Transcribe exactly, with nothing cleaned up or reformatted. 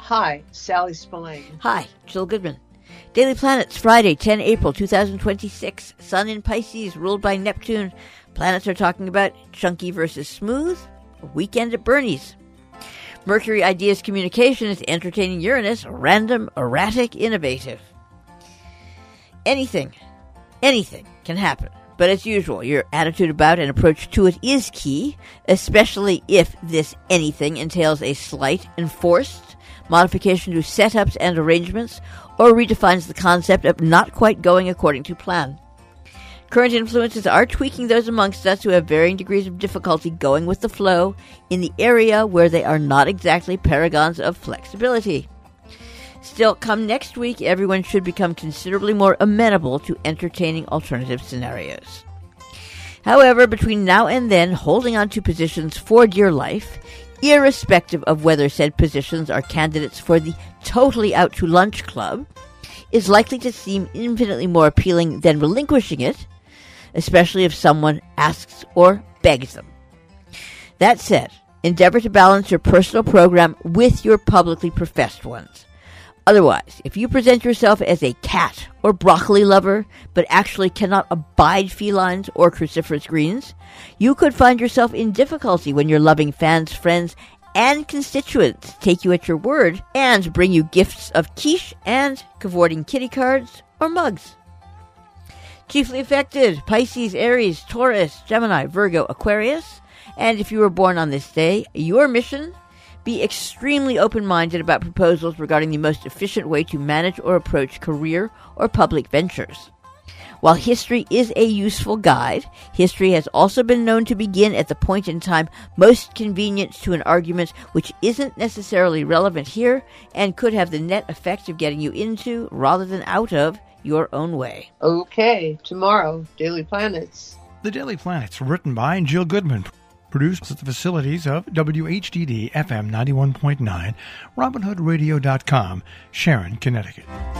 Hi, Sally Spillane. Hi, Jill Goodman. Daily Planets, Friday, the tenth of April, twenty twenty-six. Sun in Pisces, ruled by Neptune. Planets are talking about chunky versus smooth. A weekend at Bernie's. Mercury, Ideas, Communication is entertaining Uranus. Random, erratic, innovative. Anything, anything can happen. But as usual, your attitude about and approach to it is key, especially if this anything entails a slight, enforced modification to setups and arrangements, or redefines the concept of not quite going according to plan. Current influences are tweaking those amongst us who have varying degrees of difficulty going with the flow in the area where they are not exactly paragons of flexibility. Still, come next week, everyone should become considerably more amenable to entertaining alternative scenarios. However, between now and then, holding on to positions for dear life, irrespective of whether said positions are candidates for the totally out to lunch club, is likely to seem infinitely more appealing than relinquishing it, especially if someone asks or begs them. That said, endeavor to balance your personal program with your publicly professed ones. Otherwise, if you present yourself as a cat or broccoli lover, but actually cannot abide felines or cruciferous greens, you could find yourself in difficulty when your loving fans, friends, and constituents take you at your word and bring you gifts of quiche and cavorting kitty cards or mugs. Chiefly affected, Pisces, Aries, Taurus, Gemini, Virgo, Aquarius. And if you were born on this day, your mission: be extremely open-minded about proposals regarding the most efficient way to manage or approach career or public ventures. While history is a useful guide, history has also been known to begin at the point in time most convenient to an argument which isn't necessarily relevant here and could have the net effect of getting you into, rather than out of, your own way. Okay, tomorrow, Daily Planets. The Daily Planets, written by Jill Goodman. Produced at the facilities of W H D D F M ninety-one point nine, Robin Hood Radio dot com, Sharon, Connecticut.